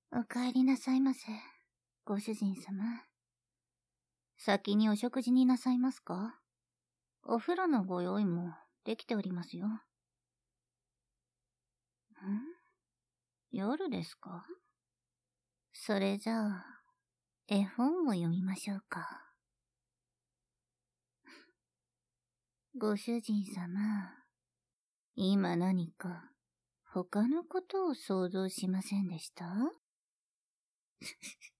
お帰りなさいませ、ご主人様。先にお食事になさいますか？お風呂のご用意もできておりますよ。夜ですか？それじゃあ、絵本を読みましょうか。ご主人様、今何か他のことを想像しませんでした？